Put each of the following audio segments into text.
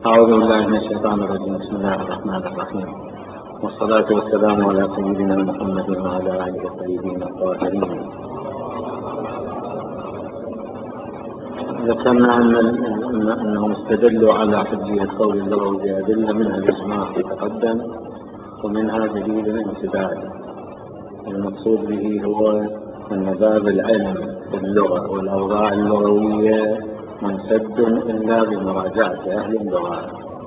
أعوذ بالله من الشيطان الرجيم. بسم الله الرحمن الرحيم، والصلاة والسلام على سيدنا محمد وعلى آله الطيبين الطاهرين. ذكرنا أنهم استدلوا على حجية قول اللغوي بأدلة منها الإجماع تقدم، ومنها دليل الامتداد. المقصود به هو أن باب العلم في اللغة والأوضاع اللغوية منسد إلا بمراجعة أهل اللغة،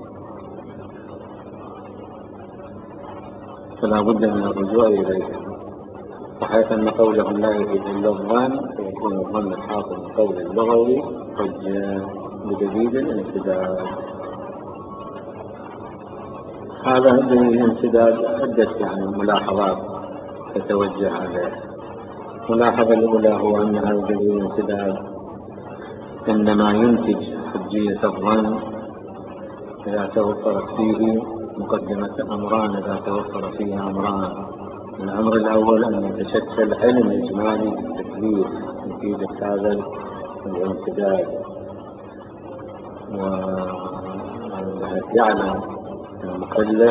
فلا بد من الرجوع إليهم، وحيث أن قولهم لا يفيد إلا الظن فيكون الظن الحاصل من قول اللغوي حجة بدليل الامتداد. هذا دليل الامتداد عدة ملاحظات تتوجه عليه. الملاحظة الأولى هو أن هذا دليل الامتداد إنما ينتج حجية الظن إذا توفرت فيه مقدمة أمران، إذا توفر فيه أمران. الأمر الأول أن يتشكل علم إجمالي بالتكليف نتيجة هذا الامتداد، وأن يعلم المكلف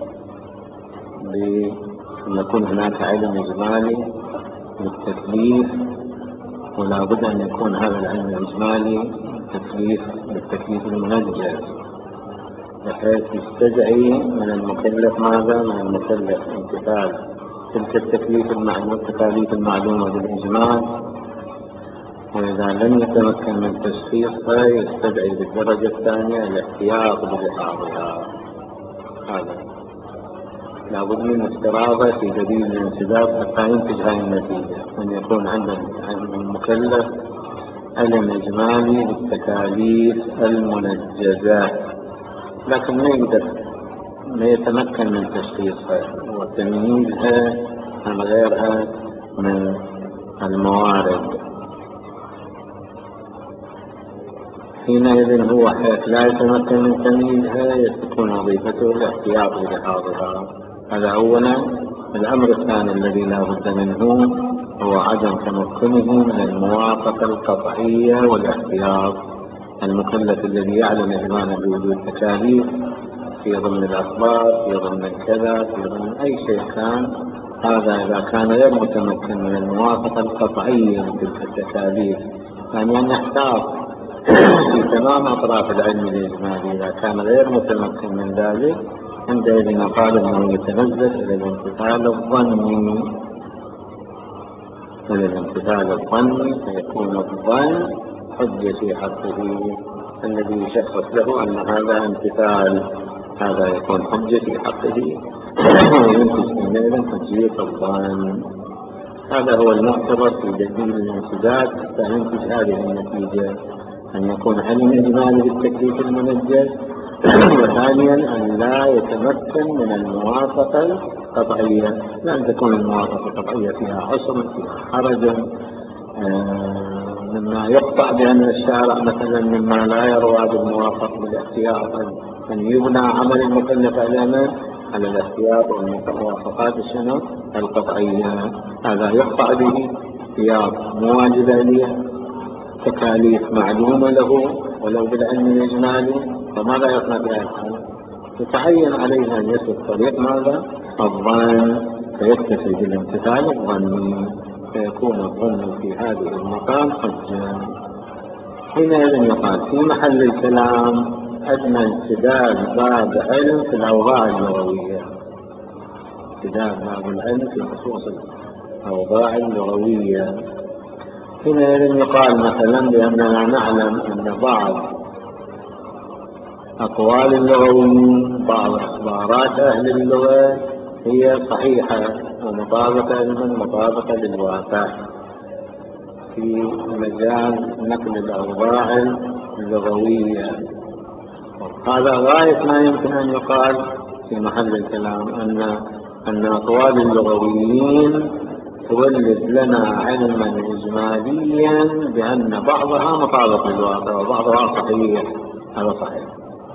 بأن يكون هناك علم إجمالي بالتكليف، ولا بد أن يكون هذا العلم الإجمالي بالتكليف المنجز، بحيث يستدعي من المكلف ماذا؟ من المكلف امتثال تلك التكاليف المعلومة بالإجمال، وإذا لم يتمكن من تشخيصها يستدعي بالدرجة الثانية الاحتياط بلحاظها. هذا لابد من افتراضه في دليل الانسداد حتى ينتج هذه النتيجة، أن يكون عند المكلف علم إجمالي بالتكاليف المنجزة، لكن ما يتمكن من تشخيصها وتمييزها عن غيرها من الموارد. حينئذ هو حيث لا يتمكن من تمييزها تكون وظيفته الاحتياط بلحاظها. هذا أولا. الأمر الثاني الذي لا بد منه هو عدم تمكنه من الموافقة القطعية والاحتياط. المكلف الذي يعلم إجمالا بوجود التكاليف في ضمن الأخبار، في ضمن الكذا، في ضمن أي شيء كان، هذا إذا كان غير متمكن من الموافقة القطعية لتلك التكاليف، يعني أن يحتاط في تمام أطراف العلم الإجمالي. إذا كان غير متمكن من ذلك عندئذ نقال أنه يتنزل إلى الامتثال الظني، فيكون الظن حجة في حقه الذي يشخص له أن هذا امتثال، هذا يكون حجة في حقه وينتج حينئذ حجية الظن. هذا هو المعتبر في دليل الانسداد حتى ينتج هذه النتيجة، أن يكون علم إجمالي بالتكليف المنجز، وثانيا أن لا يتمكن من الموافقة القطعية، لأن تكون الموافقة القطعية فيها عسر، فيها حرج، مما يقطع بأن الشارع مثلا مما لا يروى بالموافقة بالاحتياط أن يبنى عمل المكلف على الاحتياط والموافقات القطعية. هذا يقطع به احتياط مواجبة له، تكاليف معلومة له ولو بالعلم الإجمالي، فماذا يصنع بها الحال؟ يتعين عليه أن يسلك طريق ماذا؟ الظن، فيكتفي بالامتثال الظني، فيكون الظن في هذه المقام حجة. حينئذ يقال في محل الكلام أدنى انسداد باب علم في الأوضاع اللغوية، انسداد باب العلم في خصوص الأوضاع اللغوية. حينئذ يقال مثلا بأننا نعلم أن بعض أقوال اللغويين، بعض أخبارات أهل اللغة هي صحيحة ومطابقة للواقع في مجال نقل الأوضاع اللغوية. هذا غاية ما يمكن أن يقال في محل الكلام، أن أقوال اللغويين تولد لنا علما إجماليا بأن بعضها مطابق للواقع وبعضها صحيح. هذا صحيح،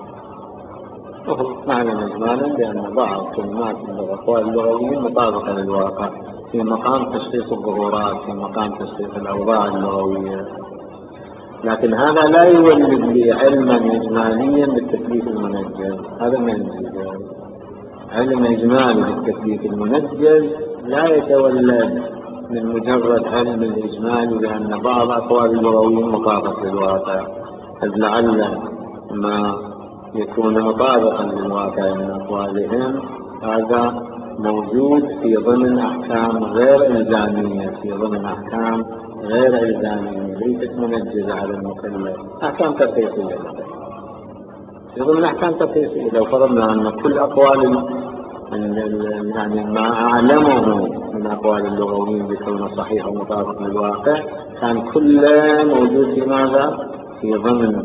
نعلم إجمالا بأن بعض كلمات الأقوال اللغويين مطابقة للواقع في مقام تشخيص الظهورات، في مقام تشخيص الأوضاع اللغوية. لكن هذا لا يولد لي علما إجماليا بالتكليف المنجز. هذا ما ينجز. علم إجمالي بالتكليف المنجز لا يتولد من مجرد علم الإجمالي لأن بعض أقوال اللغويين مطابق للواقع، إذ لعل ما يكون مطابقا للواقع من أقوالهم هذا موجود في ضمن أحكام غير إلزامية، في ضمن أحكام غير إلزامية ليست منجزة على المكلف، أحكام تخصيصية. في ضمن أحكام تخصيصية لو فرضنا أن كل أقوال يعني ما أعلمه من أقوال اللغويين بكونه صحيح ومطابق للواقع كان كله موجود في ماذا؟ في ضمن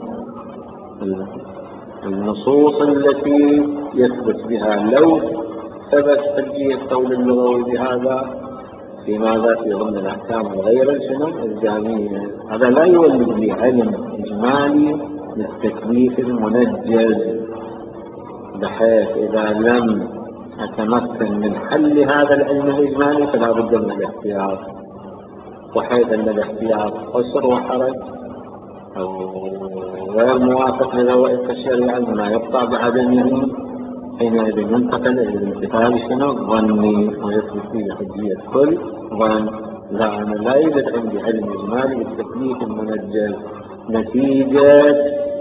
النصوص التي يثبت بها. لو ثبت حجية قول اللغوي بهذا في ماذا؟ في ضمن الأحكام غير الإلزامية. هذا لا يولد لي علم إجمالي للتكليف المنجز، بحيث إذا لم أتمكن من حل هذا العلم الإجمالي فلا بد من الاحتياط، وحيث أن الاحتياط عسر وحرج أو غير موافق لذوائق الشريعة ما يقطع بعدمه، حينئذ ينتقل إلى الانتقال ظني ويثبت فيه حجية كل ظن. لا، أنا لا يوجد عندي علم إجمالي بالتكليف المنجز نتيجة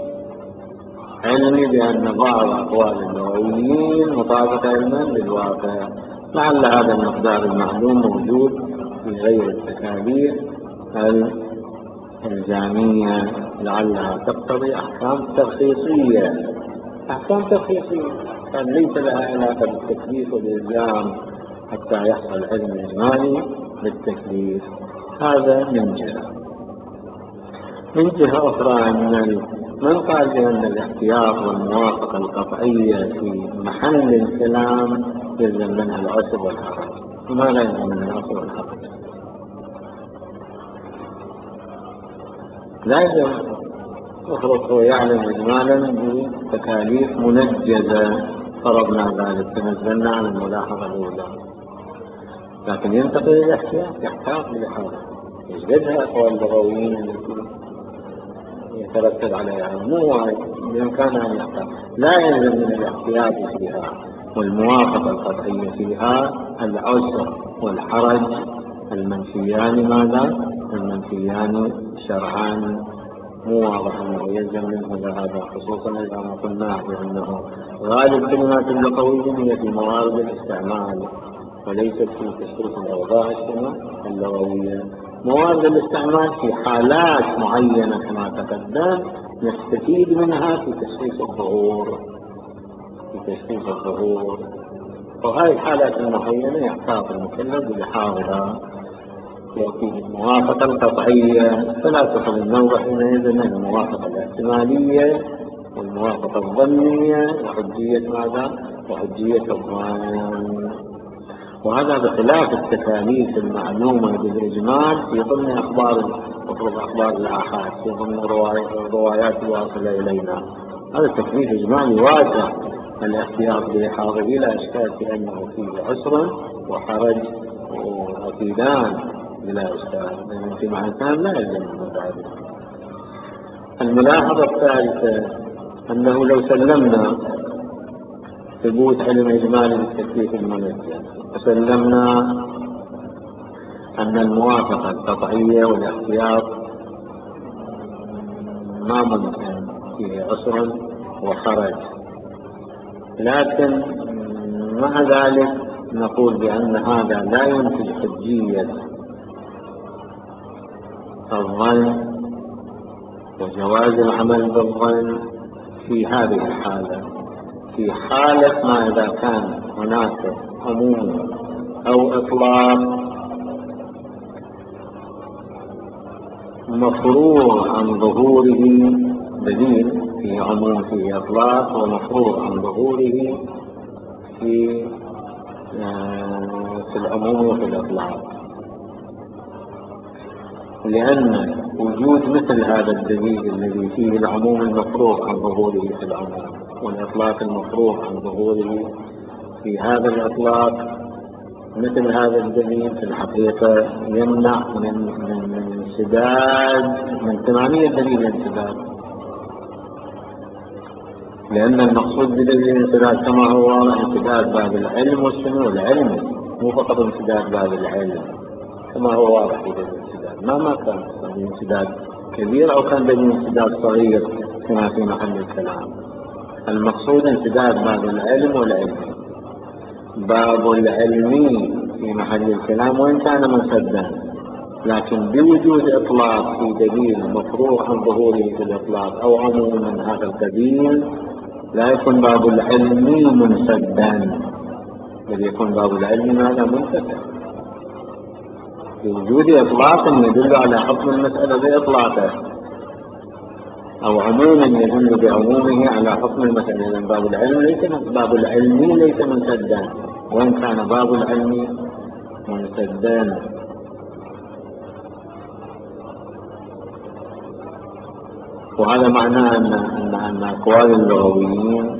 علمي بأن بعض أقوال اللغويين مطابقة علما للواقع. لعل هذا المقدار المعلوم موجود في غير التكاليف الإلزامية، لعلها تقتضي أحكام تخصيصية. أحكام تخصيصية كان ليس لها علاقة بالتكليف والإلزام حتى يحصل علم إجمالي بالتكليف. هذا من جهة. من جهة أخرى أن من قال بأن الاحتياط والموافقة القطعية في محل الكلام يلزم منها العسر والحرج. وما لا يلزم منها العسر والحرج؟ لا يلزم. هو يعلم إجمالا بتكاليف منجزة، فرضنا ذلك تنزلنا على الملاحظة الأولى، لكن ينتقل إلى الاحتياط، يحتاط لهذا يجدها أقوال اللغويين التي يترتب عليها مو بإمكانها أن يحتاط. لا يلزم من الاحتياط فيها والموافقة القطعية فيها العسر والحرج المنفيان. ماذا؟ المنفيان شرعان. مو واضح أنه يلزم منه هذا، خصوصا إذا ما قلنا بأنه غالب كلمات اللغويين هي في موارد الاستعمال وليست في تشخيص الأوضاع اللغوية. موارد الاستعمال في حالات معينة كما تقدم نستفيد منها في تشخيص الظهور، وهذه الحالات المعينة يحتاط المكلف بلحاظها. وفي الموافقة القطعية فلا تخل النوع حينئذ الموافقة الاحتمالية والموافقة الظنية وحجية ماذا؟ وحجية الظن. وهذا بخلاف التكاليف المعلومة بالإجمال في ضمن أخبار الآحاد، في ضمن الروايات الواصلة إلينا. هذا التكليف إجمالي واسع، الاحتياط بلحاظه لا إشكال في أنه فيه عسر وحرج وفيدان بلا إشكال، لأنه في معنى لا يلزم من ذلك. الملاحظة الثالثة أنه لو سلمنا ثبوت علم إجمالي بالتكليف المنجز وسلمنا أن الموافقة القطعية والاحتياط ما ممكن فيه عسر وحرج، لكن مع ذلك نقول بأن هذا لا ينتج حجية الظن وجواز العمل بالظن في هذه الحالة. في حالة ما إذا كان هناك عموم أو إطلاق مفروغ عن ظهوره دليل، في عموم فيه إطلاق ومفروغ عن ظهوره في العموم وفي الإطلاق، لأن وجود مثل هذا الدليل الذي فيه العموم المفروغ عن ظهوره في العموم والإطلاق المفروغ عن ظهوره في هذا الإطلاق مثل هذا الدليل في الحقيقة يمنع من انسداد، من تمامية دليل الانسداد، لأن المقصود بدليل الانسداد كما هو واضح انسداد باب العلم والشنو العلم، مو فقط انسداد باب العلم كما هو واضح في دليل الانسداد، ما كان دليل انسداد كبير أو كان دليل انسداد صغير كما في محل الكلام. المقصود انسداد باب العلم والعلم. باب العلم في محل الكلام وإن كان منسدا، لكن بوجود إطلاق في دليل مفروغ عن ظهوره في الإطلاق أو عموم من هذا القبيل لا يكون باب العلم منسدا، بل يكون باب العلم ماذا منسدا بوجود إطلاق يدل على حكم المسألة بإطلاقه أو عموما يدل بعمومه على حكم المسألة. لأن باب العلم ليس منسدا وإن كان باب العلم منسدا. وهذا معناه أن أقوال اللغويين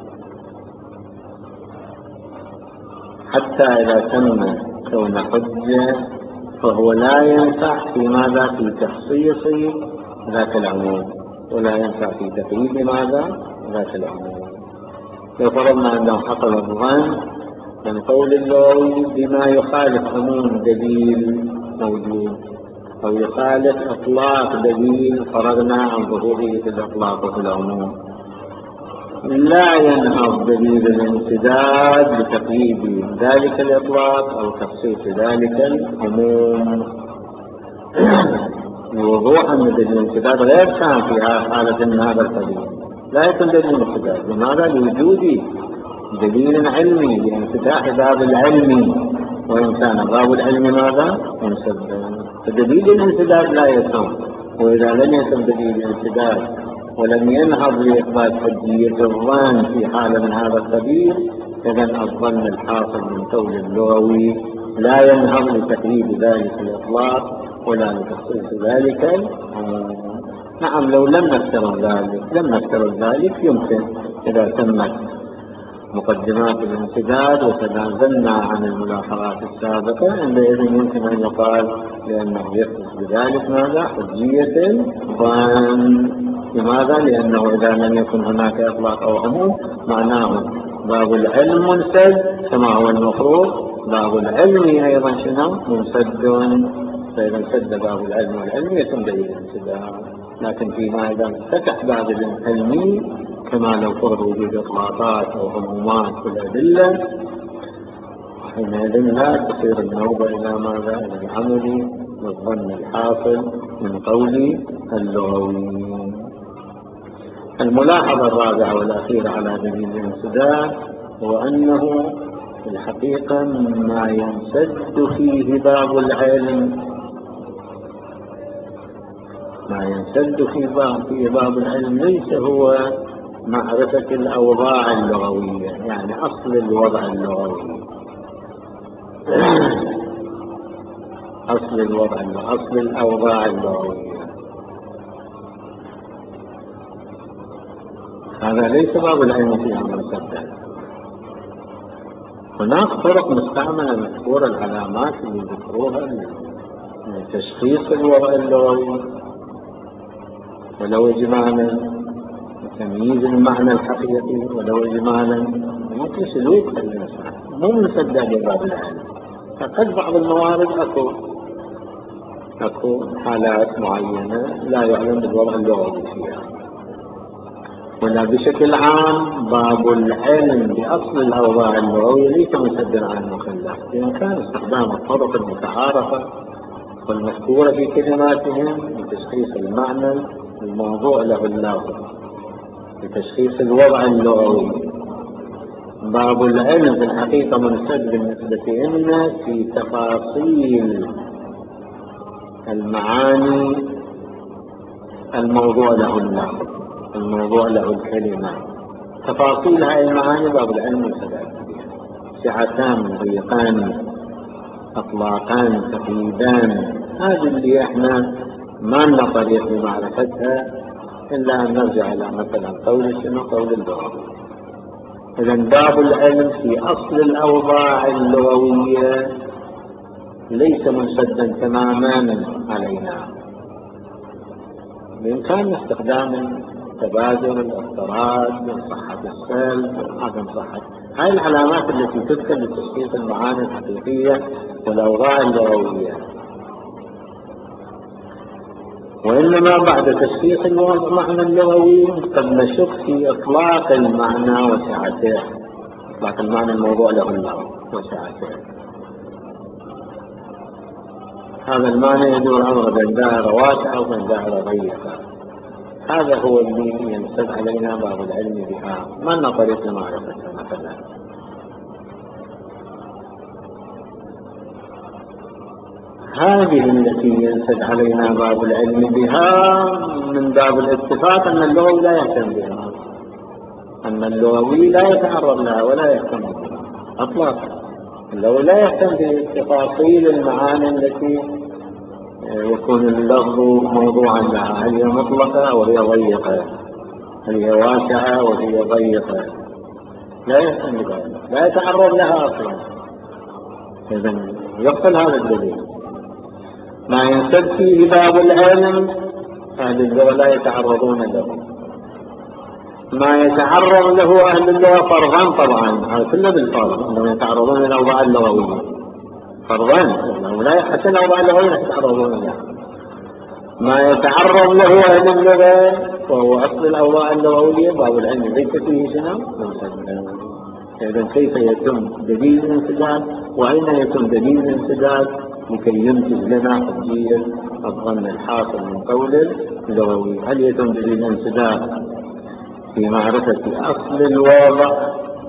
حتى إذا تم كون حجة فهو لا ينفع في ماذا في تخصيص ذات العموم، ولا ينفع في تقييد ماذا ذات العموم. لو فرضنا أنه حصل الظن من قول اللغوي بما يخالف عموم دليل موجود أو يخالف إطلاق دليل فرضنا عن ظهوره في الإطلاق وفي العموم، لا ينهض دليل الانسداد لتقييد ذلك الإطلاق أو تخصيص ذلك العموم. بوضوح أن دليل الانسداد غير كان في حالة من هذا القبيل، لا يكون دليل الانسداد. لماذا؟ لوجود دليل علمي لانفتاح باب العلم، وإن كان باب العلم ماذا؟ منسدا. فدليل الانسداد لا يتم، وإذا لم يتم دليل الانسداد ولم ينهض لإثبات حجية الظن في حالة من هذا القبيل، إذن الظن الحاصل من قول اللغوي لا ينهض لتقييد ذلك الإطلاق ولا لتخصيص ذلك. نعم، لو لم نفترض ذلك يمكن إذا تمت مقدمات الانسداد وتنازلنا عن الملاحظات السابقة عندئذ يمكن أن يقال لأنه يخص بذلك ماذا؟ حجية الظن. لماذا؟ لأنه إذا لم يكن هناك إطلاق أو عموم معناه باب العلم منسد كما هو المفروض، باب العلم أيضا شنو؟ منسد. فإذا انسد باب العلم والعلم يتم دليل الانسداد. لكن فيما إذا انفتح باب العلم كما لو فرض وجود إطلاقات أو عمومات في الأدلة، حينئذ لا تصير النوبة إلى ماذا؟ إلى العمل والظن الحاصل من قول اللغويين. الملاحظة الرابعة والأخيرة على دليل الانسداد هو أنه في الحقيقة ما ينسد فيه باب العلم، ما ينسد في باب العلم ليس هو معرفة الأوضاع اللغوية، يعني أصل الوضع اللغوي، أصل الأوضاع اللغوية. هذا ليس باب العلم فيها منسدا. هناك طرق مستعملة مذكورة، العلامات اللي ذكروها لتشخيص الوضع اللغوي ولو إجمالا، تمييز المعنى الحقيقي ولو إجمالا، ممكن سلوك الإنسان مو منسد لباب العلم. فقد بعض الموارد أكو حالات معينة لا يعلم بالوضع اللغوي فيها، ولا بشكل عام باب العلم بأصل الأوضاع اللغوية ليس مسدا عن المخلف، بإمكان استخدام الطرق المتعارفة والمذكورة في كلماتهم لتشخيص المعنى الموضوع له اللافظ، لتشخيص الوضع اللغوي. باب العلم في الحقيقة منسد بالنسبة لنا في تفاصيل المعاني الموضوع له اللافظ، الموضوع له الكلمة. تفاصيل هذه المعاني باب العلم منسد فيها، سعتان، ضيقان، أطلاقان، تقييدان، هذه اللي احنا ما لنا طريق لمعرفتها إلا أن نرجع إلى مثلا قول اللغة. إذا باب العلم في أصل الأوضاع اللغوية ليس منسدا تماما علينا. بإمكاننا استخدام التبادل، الافتراض، صحة السلب، عدم صحة، هذه العلامات التي تذكر لتشخيص المعاني الحقيقية والأوضاع اللغوية. وإنما بعد تشخيص المعنى اللغوي قد نشك في إطلاق المعنى وسعته، إطلاق المعنى الموضوع له اللغة وسعته. هذا المعنى يدور الأمر بين دائرة واسعة وبين دائرة ضيقة. هذا هو اللي ينسب علينا باب العلم بها، ما لنا طريق لمعرفتها. مثلا هذه التي ينسب علينا باب العلم بها من باب الاتفاق أن اللغوي لا يهتم بها، أن اللغوي لا يتعرض لها ولا يهتم بها أطلاقا. اللغوي لا يهتم بتفاصيل المعاني التي يكون اللفظ موضوعا لها، هل هي مطلقة وهي ضيقة، هل هي واسعة وهي ضيقة، لا يهتم بذلك، لا يتعرض لها أصلا. إذن يقتل هذا الدليل. ما ينسب فيه باب العلم أهل اللغة لا يتعرضون له، ما يتعرض له أهل اللغة فرضا طبعا، هذا كله بالفرض أنهم يتعرضون للأوضاع اللغوية فرضا، حتى الأوضاع اللغوية يتعرضون لها. ما يتعرض له أهل اللغة وهو أصل الأوضاع اللغوية باب العلم ليس فيه شنو. إذن كيف يتم دليل الانسداد، وأين يتم دليل الانسداد لكي ينتج لنا حجية الظن الحاصل من قول اللغوي؟ هل يتم دليل الانسداد في معرفة أصل الوضع؟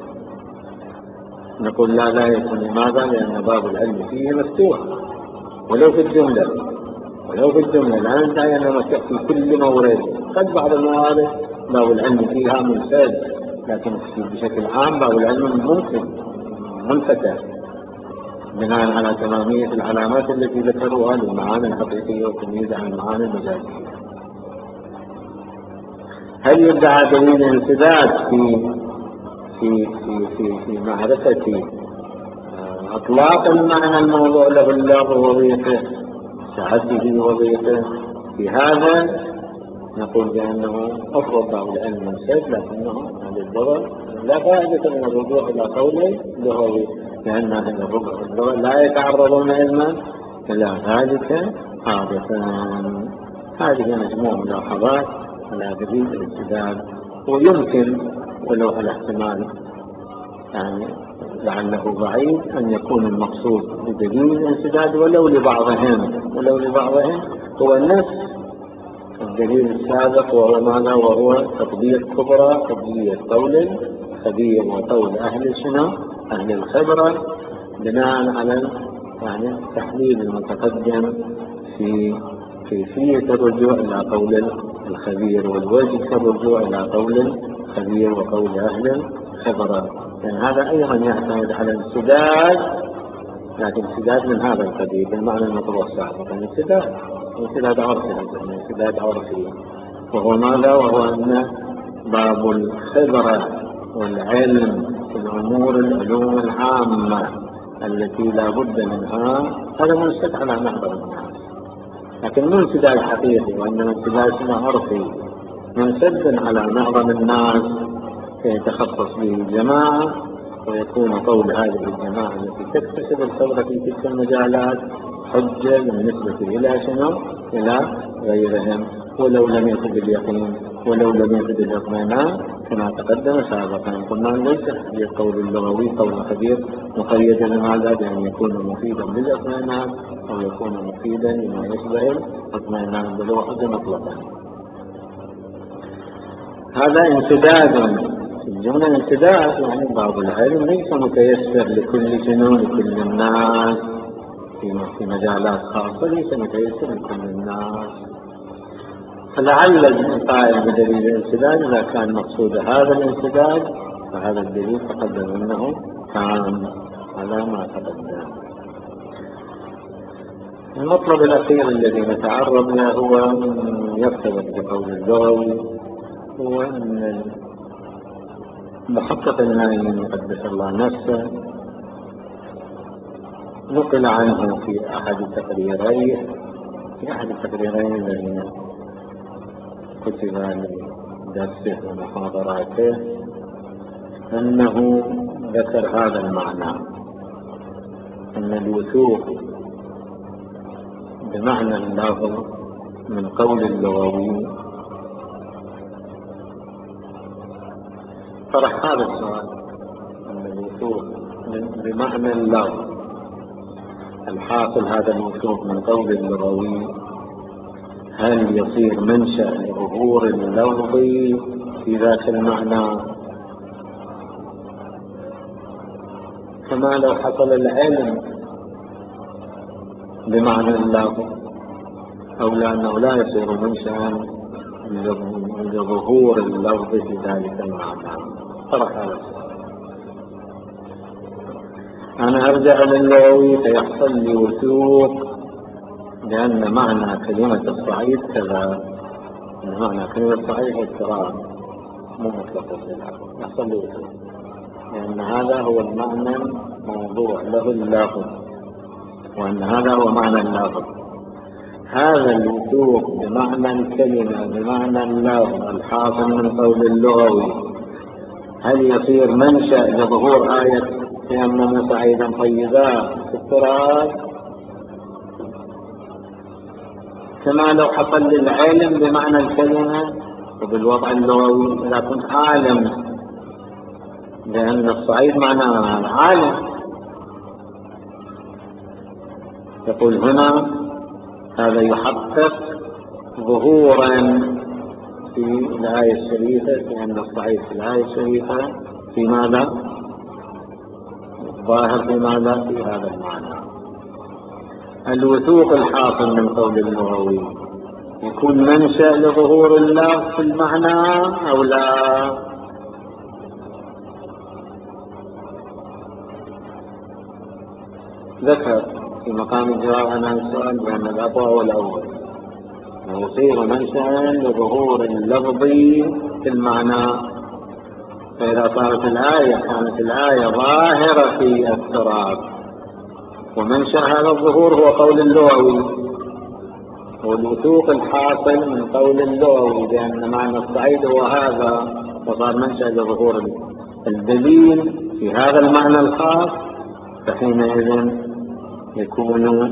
نقول لا يتم. لماذا؟ لأن باب العلم فيه مفتوح ولو في الجملة، لا ندعي أنها مفتوح في كل مورد. قد بعض الموارد باب العلم فيها منسد، لكن بشكل عام باب العلم ممكن منفتح بناء على تمامية العلامات التي ذكروها للمعاني الحقيقية والتمييز عن المعاني المجازية. هل يدعى دليل الانسداد في معرفة أطلاق المعنى الموضوع له اللغة ووظيفته، سعته ووظيفته؟ في هذا نقول بأنه أفضل باب العلم منسد، لكنه هذه اللغة لا فائدة من الرجوع إلى قوله لغوي، لأن أهل اللغة لا يتعرضون علما إلى ذلك عادة. هذه مجموعة ملاحظات على دليل الانسداد، ويمكن ولو على احتمال يعني لعله بعيد أن يكون المقصود بدليل الانسداد ولو لبعضهم هو نفس الدليل السابق، وهو ماذا؟ وهو تطبيق كبرى حجية قول الخبير وقول أهل الخبرة بناء على التحليل المتقدم في كيفية الرجوع إلى قول الخبير والوجه في الرجوع إلى قول الخبير وقول أهل الخبرة. لأن هذا أيضا يعتمد على الانسداد، لكن انسداد من هذا القبيل بالمعنى المطروح سابقا، انسداد عرفي، وهو ماذا؟ وهو أن باب الخبرة والعلم في العلوم العامة التي لا بد منها هذا منسد على معظم الناس، لكن مو انسداد حقيقي، وإنما انسداد عرفي منسد على معظم الناس يتخصص به جماعة، ويكون قول هذه الجماعة التي تكتسب الخبرة في تلك المجالات حجة بالنسبة إلى غيرهم، ولو لم يكن باليقين ولو لم يكن بالاطمئنان كما تقدم سابقا. قلنا ليس القول اللغوي قول خبير مقيدا لماذا؟ بأن يكون مفيدا للاطمئنان أو يكون مفيدا لما يشبه الاطمئنان بالوحدة مطلقا. هذا انسداد الجملة. انسداد يعني باب العلم ليس متيسر لكل الناس في مجالات خاصة، ليس متيسر لكل الناس. فلعل القائل بدليل الانسداد إذا كان مقصود هذا الانسداد فهذا الدليل تقدم أنه كان على ما تقدم. المطلب الأخير الذي نتعرض له هو يرتبط بقول اللغوي، هو أن محقق النايم قدس الله نفسه نقل عنه في أحد التقريرين الذين كتب لدرسه ومحاضراته أنه ذكر هذا المعنى، أن الوثوق بمعنى اللفظ من قول اللغوي. طرح هذا السؤال، أن الوثوق بمعنى اللفظ، الحاصل هذا الوثوق من قول اللغوي هل يصير منشأ لظهور اللفظ في ذات المعنى كما لو حصل العلم بمعنى اللفظ، أو لأنه لا يصير منشأ لظهور اللفظ في ذلك المعنى؟ طرح هذا السؤال. أنا أرجع للغوي فيحصل لي وثوق لأن معنى كلمة الصعيد كذا، أن معنى كلمة الصعيد هو التراب مو مطلق الصلاة، يحصل لي وثوق لأن هذا هو المعنى الموضوع له اللفظ، وأن هذا هو معنى اللفظ. هذا الوثوق بمعنى الكلمة بمعنى اللفظ الحاصل من قول اللغوي هل يصير منشأ لظهور آية تيمم صعيدا طيبا في التراب كما لو حصل للعلم بمعنى الكلمة وبالوضع اللغوي؟ إذا كنت عالم بأن الصعيد معناه عالم، يقول هنا هذا يحقق ظهورا في الآية الشريفة، لأن الصعيد في الآية الشريفة في ماذا؟ ظاهر في ماذا؟ في هذا المعنى. الوثوق الحاصل من قول اللغوي يكون منشأ لظهور اللفظ في المعنى أو لا؟ ذكر في مقام الجواب عن السؤال بأن الأقوى هو الأول، ويصير منشأ لظهور اللفظ في المعنى. فإذا صارت الآية كانت الآية ظاهرة في التراب ومنشأ هذا الظهور هو قول اللغوي، والوثوق الحاصل من قول اللغوي بأن معنى الصعيد هو هذا، وصار منشأ لظهور الدليل في هذا المعنى الخاص، فحينئذ يكون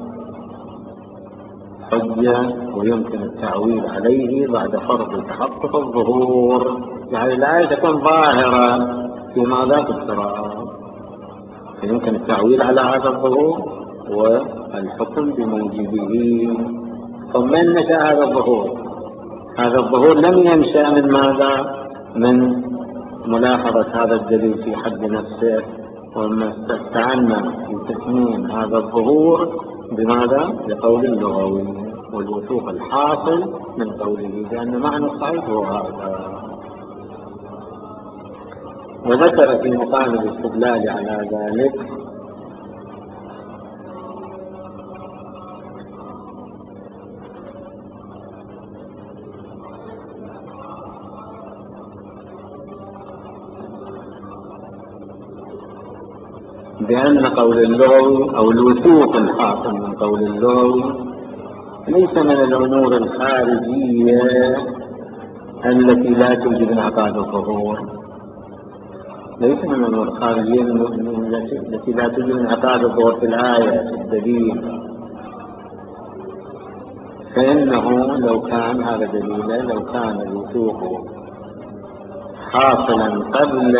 حجة ويمكن التعويل عليه بعد فرض تحقق الظهور، يعني الآية تكون ظاهرة في ماذا؟ في التراب، فيمكن التعويل على هذا الظهور والحكم بموجبه. فمن نشأ هذا الظهور؟ هذا الظهور لم ينشأ من ماذا؟ من ملاحظة هذا الدليل في حد نفسه، وما استعنى في تثمين هذا الظهور بماذا؟ بقول اللغوي والوثوق الحاصل من قوله لأن معنى الصعيد هو هذا. وذكر في مقام الاستدلال على ذلك بأن قول اللغوي أو الوثوق الحاصل من قول اللغوي ليس من الأمور الخارجية التي لا توجب انعقاد الظهور، ليس من الأمور الخارجية التي لا توجب انعقاد الظهور في الآية في الدليل، فإنه لو كان هذا دليلا، لو كان الوثوق حاصلا قبل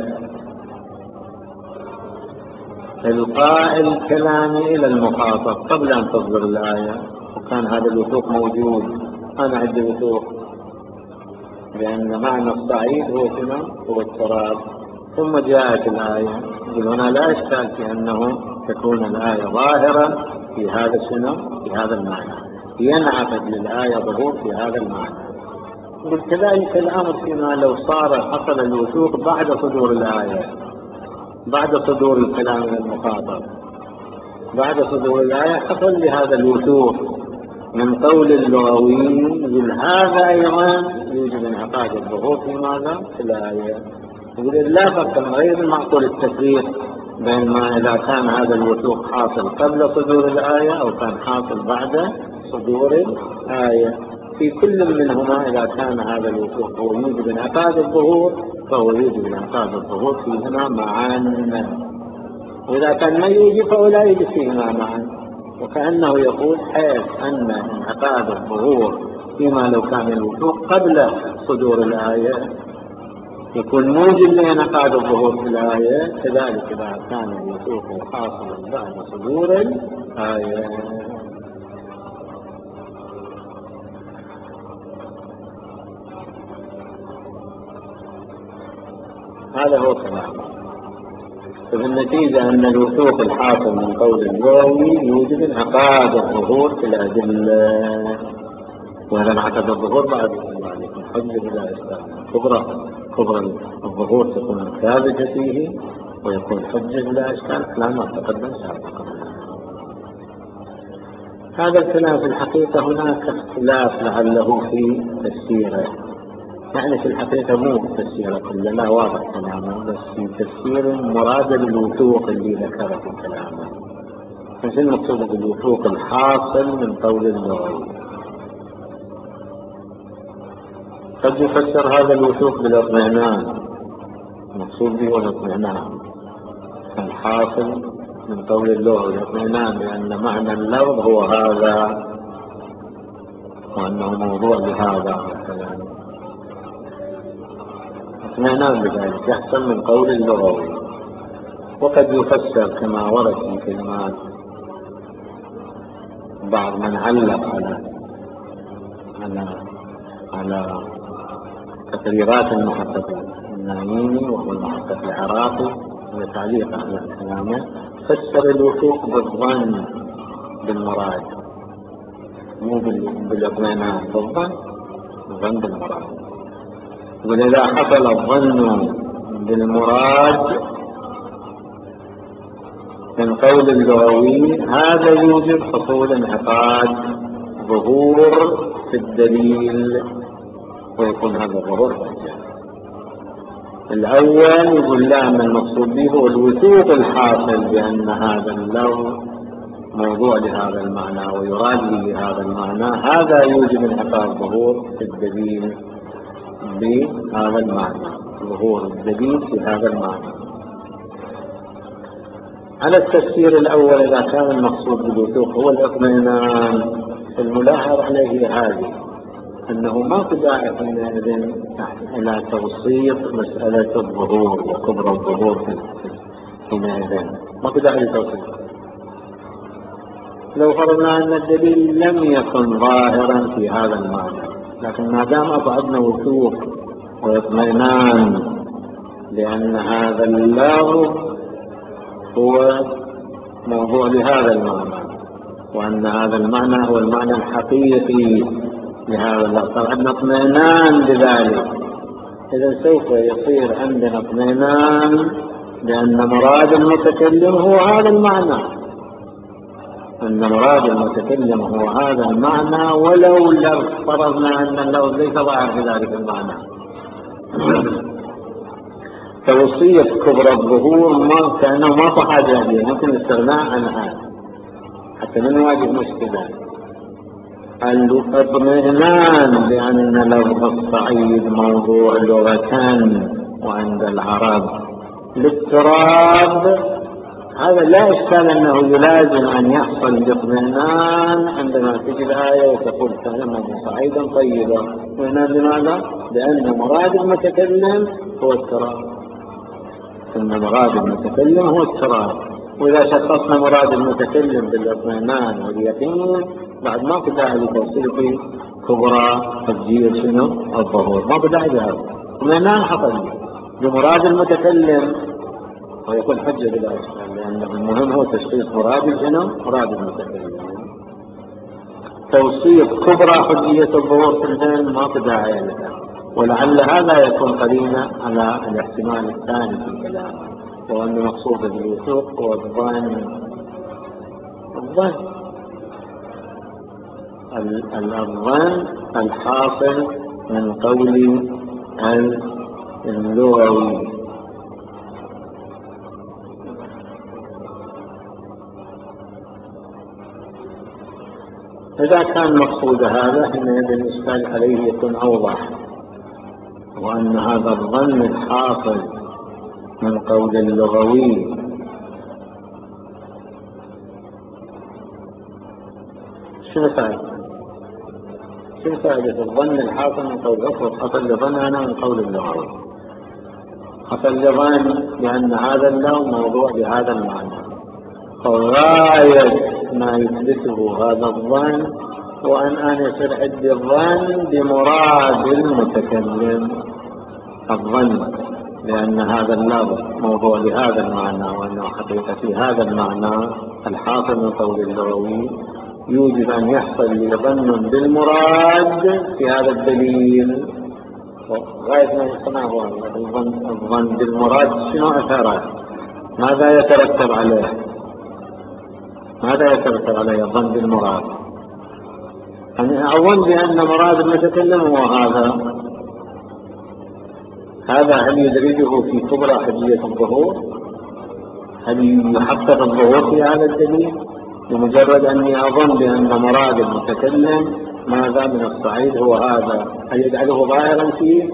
إلقاء الكلام إلى المخاطب قبل أن تصدر الآية، وكان هذا الوثوق موجود، أنا عندي وثوق لأن معنى الصعيد هو شنو؟ هو التراب، ثم جاءت الآية، يقول هنا لا إشكال في أنه تكون الآية ظاهرة في هذا شنو؟ في هذا المعنى، ينعقد للآية ظهور في هذا المعنى. يقول كذلك الأمر فيما لو حصل الوثوق بعد صدور الآية، بعد صدور الكلام من المخاطب، بعد صدور الآية حصل لهذا الوثوق من قول اللغوي، يقول هذا أيضا يوجب انعقاد الظهور في ماذا؟ في الآية. يقول لا فرق غير معقول التفريق بين ما إذا كان هذا الوثوق حاصل قبل صدور الآية أو كان حاصل بعد صدور الآية. في كل منهما إذا كان هذا الوثوق هو يوجب انعقاد الظهور فهو يوجب انعقاد الظهور فيهما معا، وإذا كان ما يوجب فهو لا يوجب فيهما معا. وكأنه يقول حيث أن انعقاد الظهور فيما لو كان الوثوق قبل صدور الآية يكون موجب لانعقاد الظهور في الآية، كذلك إذا كان الوثوق حاصلا بعد صدور الآية. هذا هو كلامه. ففي النتيجة أن الوثوق الحاصل من قول اللغوي يوجب انعقاد الظهور في الأدلة، وهذا انعقد الظهور بعد ذلك حجة بلا إشكال. كبرى الظهور تكون ثابتة فيه ويكون حجة بلا إشكال، كلام ما تقدم سابقا. هذا الكلام في الحقيقة هناك اختلاف لعله في تفسيره، يعني في الحقيقة مو تفسيره كله لا واضح كلامه، بس في تفسير مراد بالوثوق اللي ذكره في كلامه. مثل المقصود بالوثوق الحاصل من قول اللغوي. قد يفسر هذا الوثوق بالاطمئنان، المقصود به الاطمئنان الحاصل من قول اللغة، الاطمئنان لأن معنى اللفظ هو هذا وأنه موضوع لهذا مثلا، اطمئنان بذلك يحصل من قول اللغوي. وقد يفسر كما ورد في كلمات بعض من علق على تقريرات المحقق النعيمي وهو المحقق العراقي وتعليق على كلامه، فسر الوثوق بالظن بالمراد مو بالاطمئنان، بالظن بالمراد. ولذا حصل الظن بالمراد من قول اللغوي هذا يوجب حصول انعقاد ظهور في الدليل، ويكون هذا الظهور حجة. الأول يقول لا، أن المقصود به هو الوثوق الحاصل بأن هذا اللفظ موضوع لهذا المعنى ويراد به هذا المعنى، هذا يوجب انعقاد ظهور في الدليل بهذا المعنى، ظهور الدليل في هذا المعنى. على التفسير الأول إذا كان المقصود بالوثوق هو الاطمئنان، الملاحظ عليه هذه أنه ما داعي إلى توصيف مسألة الظهور وكبر الظهور حينئذ، ما داعي لتوصيف. لو فرضنا أن الدليل لم يكن ظاهرا في هذا المعنى، لكن ما دام أبعدنا وثوق واطمئنان لأن هذا اللفظ هو موضوع لهذا المعنى وأن هذا المعنى هو المعنى الحقيقي لهذا اللفظ، عندنا اطمئنان بذلك، إذا سوف يصير عندنا اطمئنان لأن مراد المتكلم هو هذا المعنى، أن مراد المتكلم هو هذا المعنى، ولو فرضنا أن اللفظ ليس ظاهر في ذلك المعنى. توصية كبر الظهور ما كأنه ما في حاجة إليه، ممكن الاستغناء عنها حتى من واجه مشكلة. الاطمئنان لأن لفظ الصعيد موضوع لغة وعند العرب الاضطراب، هذا لا إشكال أنه يلازم أن يحصل الاطمئنان عندما تجي الآية وتقول كلمة صعيدا طيبة. وهنا لماذا؟ لأن مراد المتكلم هو اضطراب، أن مراد المتكلم هو اضطراب. وإذا شخصنا مراد المتكلم بالاطمئنان واليقين بعد ما بداعي لتوصيف كبرى تفجير شنو الظهور، ما بداعي لهذا. اطمئنان حصل بمراد المتكلم ويكون حجة بلا إشكال، لأنه المهم هو تشخيص مراد شنو مراد المتكلم. توصيف كبرى حجية الظهور في الذهن ما بداعي لها، ولعل هذا يكون قرينا على الاحتمال الثاني في الكلام، وأن مقصود بالوثوق هو الظن الحاصل من قول اللغوي إذا كان مقصود هذا حينئذ الإشكال عليه يكون أوضح، وأن هذا الظن الحاصل من قول اللغوي شنو فائدة الظن الحاصل من قول الأخوة؟ خطأ لظن أنا من قول اللغوي، خطأ لظن لأن هذا اللون موضوع بهذا المعنى، غاية ما يثبته هذا الظن هو أن أنا يصير عندي الظن بمراد المتكلم، الظن لأن هذا اللفظ موضوع لهذا المعنى، وأنه حقيقة في هذا المعنى الحاصل من قول اللغوي يوجب أن يحصل لي ظن بالمراد في هذا الدليل. غاية ما يصنعه الظن بالمراد شنو أثره؟ ماذا يترتب عليه؟ ماذا يترتب عليه الظن بالمراد؟ أنا أظن بأن مراد المتكلم هو هذا هل يدرجه في كبرى حجية الظهور؟ هل يحقق الظهور في هذا الدليل؟ بمجرد أني أظن بأن مراد المتكلم ماذا من الصعيد هو هذا، هل يجعله ظاهرا فيه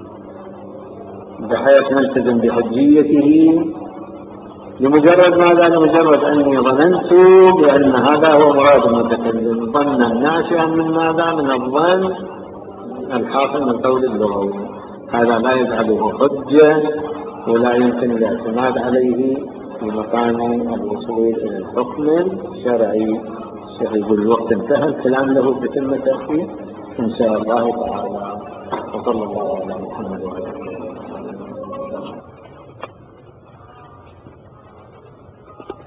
بحيث نلتزم بحجيته؟ لمجرد ماذا؟ لمجرد أني ظننت بأن هذا هو مراد المتكلم ظنا ناشئا من ماذا؟ من الظن الحاصل من قول اللغوي. هذا لا يجعله حجة ولا يمكن الاعتماد عليه في مقام الوصول إلى الحكم الشرعي. يقول الوقت انتهى، الكلام له بتم تأخير إن شاء الله تعالى. وصلى الله على محمد وعلى آله.